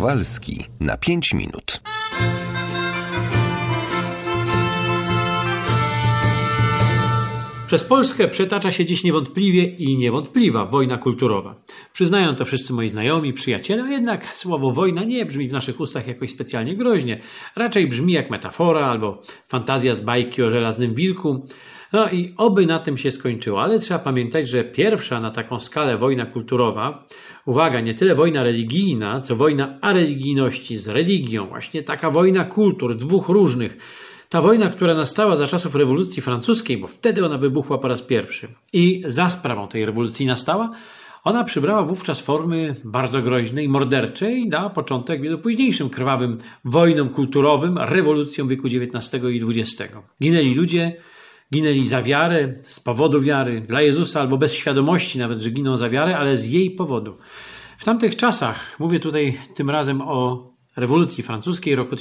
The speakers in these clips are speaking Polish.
Kowalski na 5 minut. Przez Polskę przetacza się dziś niewątpliwie i niewątpliwa wojna kulturowa. Przyznają to wszyscy moi znajomi, przyjaciele, a jednak słowo wojna nie brzmi w naszych ustach jakoś specjalnie groźnie. Raczej brzmi jak metafora albo fantazja z bajki o żelaznym wilku. No i oby na tym się skończyło, ale trzeba pamiętać, że pierwsza na taką skalę wojna kulturowa, uwaga, nie tyle wojna religijna, co wojna areligijności z religią. Właśnie taka wojna kultur, dwóch różnych. Ta wojna, która nastała za czasów rewolucji francuskiej, bo wtedy ona wybuchła po raz pierwszy i za sprawą tej rewolucji nastała, ona przybrała wówczas formy bardzo groźnej, morderczej i dała początek wielu późniejszym krwawym wojnom kulturowym, rewolucjom wieku XIX i XX. Ginęli ludzie, ginęli za wiarę, z powodu wiary, dla Jezusa albo bez świadomości nawet, że giną za wiarę, ale z jej powodu. W tamtych czasach, mówię tutaj tym razem o rewolucji francuskiej roku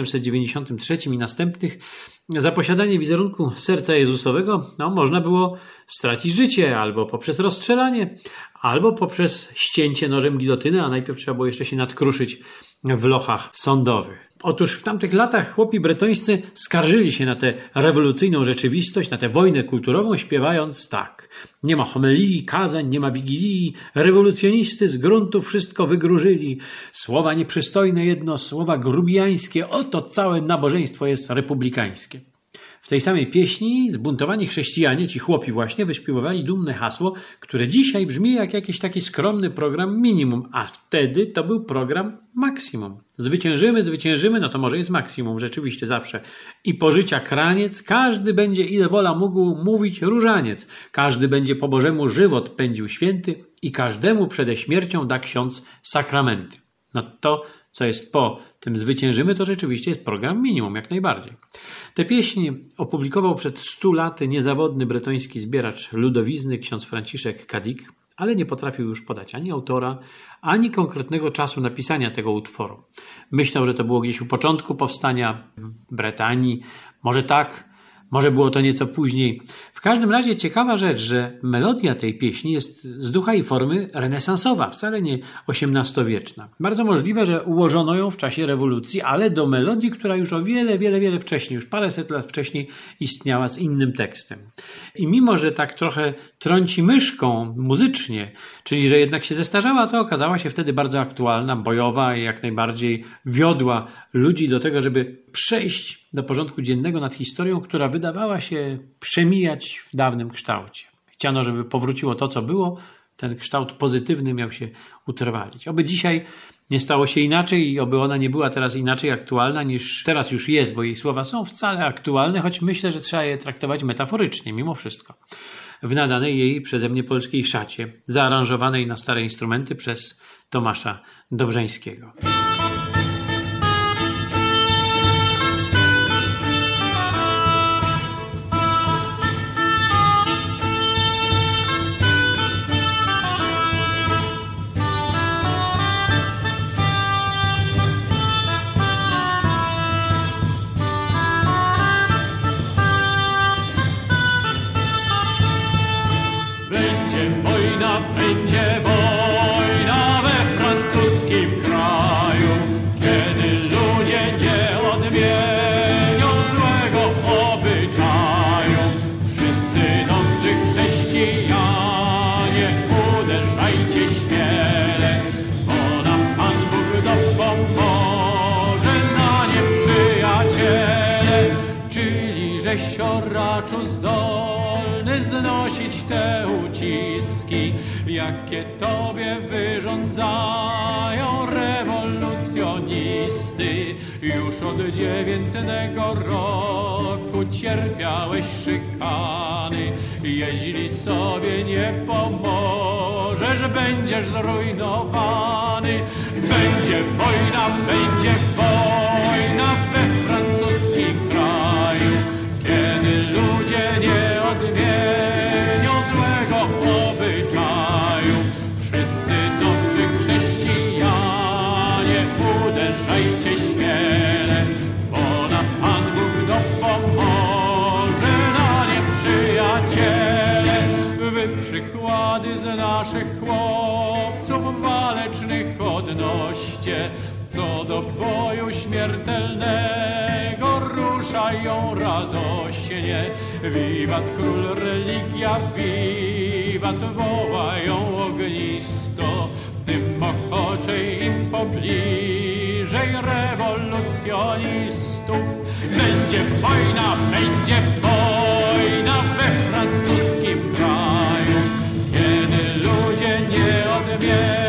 1793 i następnych, za posiadanie wizerunku serca Jezusowego można było stracić życie albo poprzez rozstrzelanie, albo poprzez ścięcie nożem gilotyny, a najpierw trzeba było jeszcze się nadkruszyć w lochach sądowych. Otóż w tamtych latach chłopi bretońscy skarżyli się na tę rewolucyjną rzeczywistość, na tę wojnę kulturową, śpiewając tak. Nie ma homilii, kazań, nie ma wigilii, rewolucjonisty z gruntu wszystko wygróżyli. Słowa nieprzystojne jedno, słowa grubijańskie, oto całe nabożeństwo jest republikańskie. W tej samej pieśni zbuntowani chrześcijanie, ci chłopi właśnie, wyśpiewowali dumne hasło, które dzisiaj brzmi jak jakiś taki skromny program minimum, a wtedy to był program maksimum. Zwyciężymy, zwyciężymy, no to może jest maksimum, rzeczywiście zawsze. I po życia kraniec, każdy będzie ile wola mógł mówić różaniec. Każdy będzie po Bożemu żywot pędził święty i każdemu przede śmiercią da ksiądz sakramenty. No to, co jest po tym zwyciężymy, to rzeczywiście jest program minimum, jak najbardziej. Tę pieśń opublikował przed 100 laty niezawodny bretoński zbieracz ludowizny, ksiądz Franciszek Kadik, ale nie potrafił już podać ani autora, ani konkretnego czasu napisania tego utworu. Myślał, że to było gdzieś u początku powstania w Bretanii. Może tak, może było to nieco później. W każdym razie ciekawa rzecz, że melodia tej pieśni jest z ducha i formy renesansowa, wcale nie XVIII-wieczna. Bardzo możliwe, że ułożono ją w czasie rewolucji, ale do melodii, która już o wiele wcześniej, już paręset lat wcześniej istniała z innym tekstem. I mimo, że tak trochę trąci myszką muzycznie, czyli że jednak się zestarzała, to okazała się wtedy bardzo aktualna, bojowa i jak najbardziej wiodła ludzi do tego, żeby przejść do porządku dziennego nad historią, która wydawała się przemijać w dawnym kształcie. Chciano, żeby powróciło to, co było, ten kształt pozytywny miał się utrwalić. Oby dzisiaj nie stało się inaczej i oby ona nie była teraz inaczej aktualna niż teraz już jest, bo jej słowa są wcale aktualne, choć myślę, że trzeba je traktować metaforycznie mimo wszystko. W nadanej jej przeze mnie polskiej szacie, zaaranżowanej na stare instrumenty przez Tomasza Dobrzeńskiego. Będzie wojna we francuskim kraju, kiedy ludzie nie odmienią złego obyczaju. Wszyscy dobrzy chrześcijanie, uderzajcie śmiele, bo nam Pan Bóg dopomoże na nieprzyjaciele. Czyli że sioraczu zdolny znosić te uciski, jakie tobie wyrządzają rewolucjonisty. Już od 9 roku cierpiałeś szykany. Jeśli sobie nie pomożesz, będziesz zrujnowany. Będzie wojna we francuskim kraju, kiedy ludzie nie odmienią złego obyczaju. Wszyscy dobrzy chrześcijanie, uderzajcie śmiele, bo nam Pan Bóg dopomoże na nieprzyjaciele. Wy przykłady z naszych chłopców walecznych odnoście, co do boju śmiertelnego ruszają radośnie. Wiwat król, religia, wiwat, wołają ognisto. Tym ochoczej im pobliżej rewolucjonistów. Będzie wojna we francuskim kraju, kiedy ludzie nie odmienią